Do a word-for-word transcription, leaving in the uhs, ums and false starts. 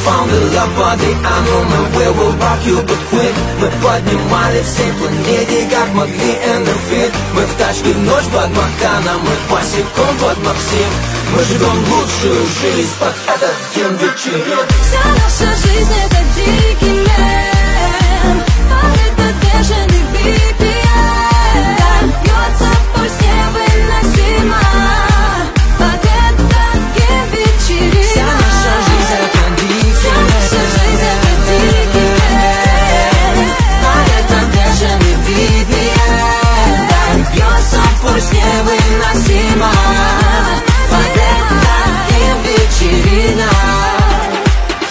found a love body, I know my way will rock you, but quick. Мы поднимали всей планете, как могли, and the fit. Мы в тачке в ночь под Маканом, мы босиком под Максим. Мы живем лучшую жизнь под этот гимн вечерин. Вся наша жизнь это дикий